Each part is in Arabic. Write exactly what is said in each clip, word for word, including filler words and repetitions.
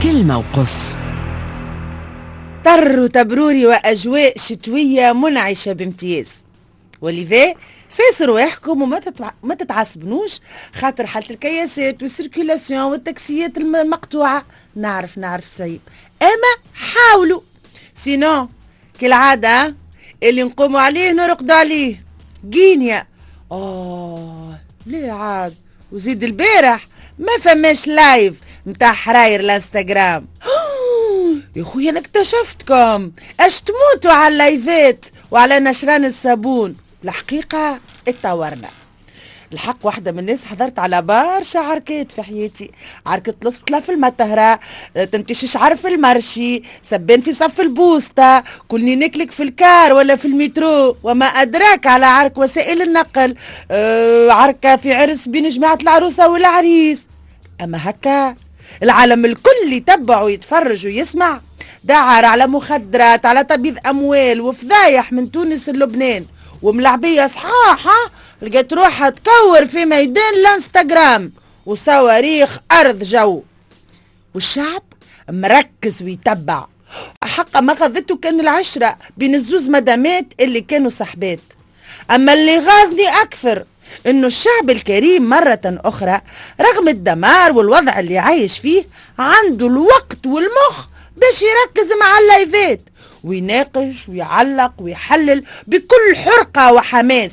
كلمة وقص. طر وتبروري وأجواء شتوية منعشة بامتياز، ولذا سيسوا رواحكم وما تتع... ما تتعصبنوش خاطر حالة الكياسات والسيركيلاسيون والتاكسيات المقطوعة. نعرف نعرف صعيب، أما حاولوا، سينو كالعادة اللي نقوموا عليه نرقدوا عليه. جينيا آه ليه عاد؟ وزيد البارح ما فماش لايف متاع حراير الانستغرام. يا خويا انا اكتشفتكم اش تموتوا على اللايفات وعلى نشران الصابون. الحقيقة اتطورنا. الحق واحدة من الناس حضرت على برشا عركات في حياتي، عركة السطلة في المطهرة، تنتشي شعر في المرشي، سبان في صف البوسطة، كلني نكلك في الكار ولا في المترو، وما أدراك على عرك وسائل النقل، أه عركة في عرس بين جماعة العروسة والعريس. أما هكا العالم الكل يتبع ويتفرج ويسمع، دعر على مخدرات، على تبييض أموال وفضايح من تونس للبنان، وملعبية صحاحة لقيت روحها تكور في ميدان الانستغرام وصواريخ أرض جو، والشعب مركز ويتبع. حقا ما خذته كان العشرة بين الزوز مدامات اللي كانوا صحبات. أما اللي غاظني أكثر إنه الشعب الكريم مرة أخرى رغم الدمار والوضع اللي عايش فيه عنده الوقت والمخ باش يركز مع اللايفات ويناقش ويعلق ويحلل بكل حرقة وحماس،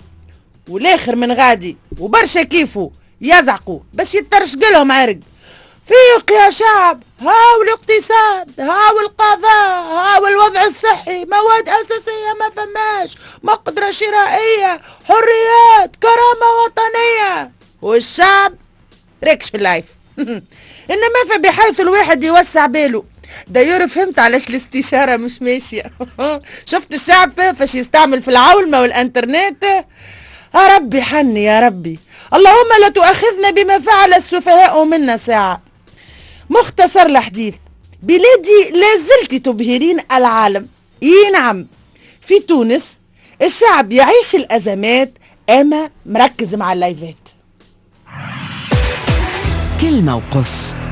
والاخر من غادي وبرشا كيفه يزعقوا باش يترشق لهم عرق. فيق يا شعب، هاو الاقتصاد، هاو القضاء، هاو الوضع الصحي، مواد أساسية ما فماش، مقدرة شرائية، حريات، كرامة وطنية، والشعب ركش في اللايف. إنما فبحيث الواحد يوسع باله. دايور فهمت علاش الاستشارة مش ماشية. شفت الشعب فاش يستعمل في العولمة والانترنت. يا ربي حني يا ربي، اللهم لا تؤاخذنا بما فعل السفهاء منا ساعة. مختصر الحديث، بلادي لازلت تبهرين العالم. اي نعم، في تونس الشعب يعيش الأزمات أما مركز مع اللايفات. كلمة وقص.